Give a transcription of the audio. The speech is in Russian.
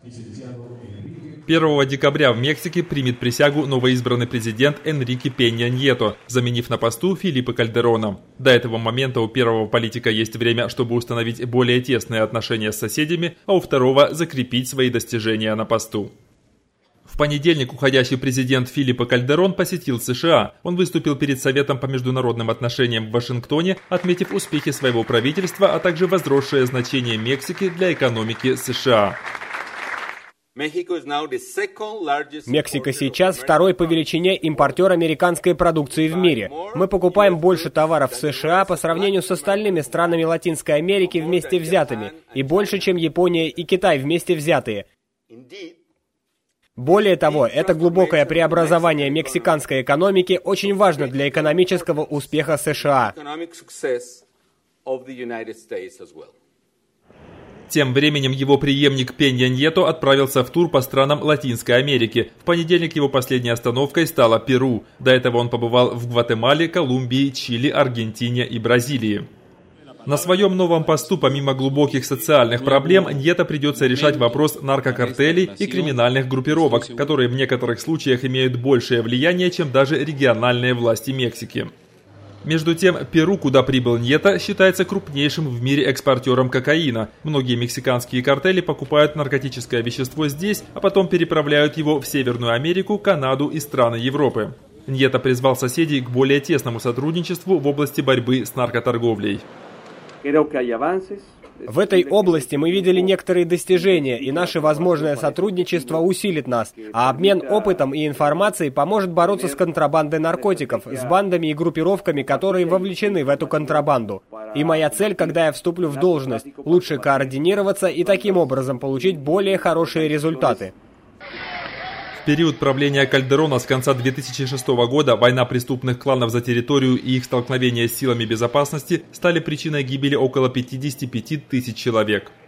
1 декабря в Мексике примет присягу новоизбранный президент Энрике Пенья Ньето, заменив на посту Фелипе Кальдерона. До этого момента у первого политика есть время, чтобы установить более тесные отношения с соседями, а у второго закрепить свои достижения на посту. В понедельник уходящий президент Фелипе Кальдерон посетил США. Он выступил перед Советом по международным отношениям в Вашингтоне, отметив успехи своего правительства, а также возросшее значение Мексики для экономики США. Мексика сейчас второй по величине импортер американской продукции в мире. Мы покупаем больше товаров в США по сравнению с остальными странами Латинской Америки вместе взятыми, и больше, чем Япония и Китай вместе взятые. Более того, это глубокое преобразование мексиканской экономики очень важно для экономического успеха США. Тем временем его преемник Пенья Ньето отправился в тур по странам Латинской Америки. В понедельник его последней остановкой стала Перу. До этого он побывал в Гватемале, Колумбии, Чили, Аргентине и Бразилии. На своем новом посту, помимо глубоких социальных проблем, Ньето придется решать вопрос наркокартелей и криминальных группировок, которые в некоторых случаях имеют большее влияние, чем даже региональные власти Мексики. Между тем, Перу, куда прибыл Ньето, считается крупнейшим в мире экспортером кокаина. Многие мексиканские картели покупают наркотическое вещество здесь, а потом переправляют его в Северную Америку, Канаду и страны Европы. Ньето призвал соседей к более тесному сотрудничеству в области борьбы с наркоторговлей. В этой области мы видели некоторые достижения, и наше возможное сотрудничество усилит нас, а обмен опытом и информацией поможет бороться с контрабандой наркотиков, с бандами и группировками, которые вовлечены в эту контрабанду. И моя цель, когда я вступлю в должность, лучше координироваться и таким образом получить более хорошие результаты. В период правления Кальдерона с конца 2006 года война преступных кланов за территорию и их столкновения с силами безопасности стали причиной гибели около 55 тысяч человек.